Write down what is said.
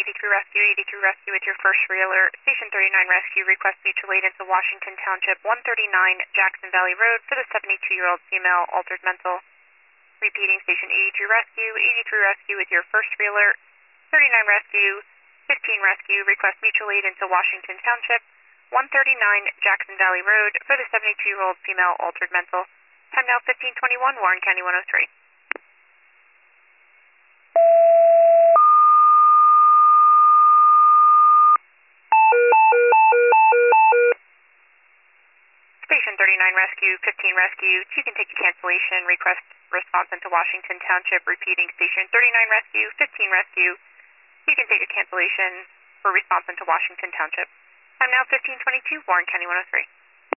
83 Rescue, 83 Rescue with your first realer. Station 39 Rescue, request mutual aid into Washington Township, 139 Jackson Valley Road for the 72-year-old female, altered mental. Repeating, Station 83 Rescue, 83 Rescue with your first realer. 39 Rescue, 15 Rescue, request mutual aid into Washington Township, 139 Jackson Valley Road for the 72-year-old female, altered mental. Time now 15:21, Warren County 103. Station 39 Rescue, 15 Rescue, you can take a cancellation, request response into Washington Township. Repeating, Station 39 Rescue, 15 Rescue, you can take a cancellation for response into Washington Township. Time now 15:22, Warren County 103.